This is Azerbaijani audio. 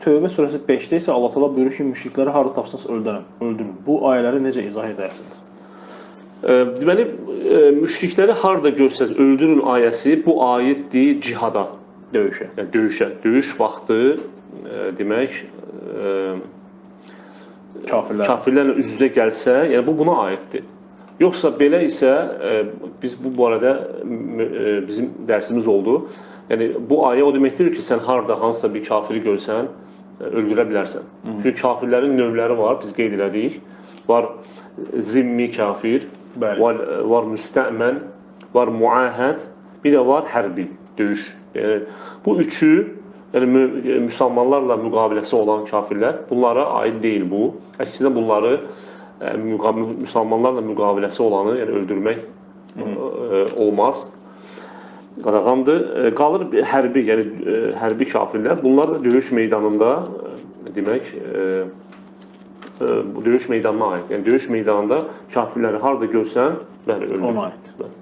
Tövbə surəsi 5-də isə Allah təala buyurur ki, müşrikləri harda tapsınız öldürün. Bu ayələri necə izah edərsiniz? Deməli, müşrikləri harda görsəz öldürün ayəsi bu aiddir cihada, Döyüşə. yəni döyüşə. Döyüş vaxtı demək kafirlərlə üz-üzə gəlsə, yəni bu buna aiddir. Yoxsa belə isə biz bu barədə bizim dərsimiz oldu. Yəni bu ayə o deməkdir ki, sən harda hansısa bir kafiri görsən, öldürə bilərsən. Çünki kafirlərin növləri var, biz qeyd elədik. Var zimmi kafir, var müstəmən, var muahəd, bir də var hərbi, döyüş. Yəni, bu üçü yəni, müsəlmanlarla müqaviləsi olan kafirlər, bunlara aid deyil bu. Əksinə bunları müsəlmanlarla müqaviləsi olanı yəni, öldürmək olmaz. Qadağandır. Qalır hərbi, yəni hərbi kafirlər. Bunlar da döyüş meydanında demək bu döyüş meydanına aid. Yəni döyüş meydanında kafirləri harda görsən, bəli öldürür. Ona aid.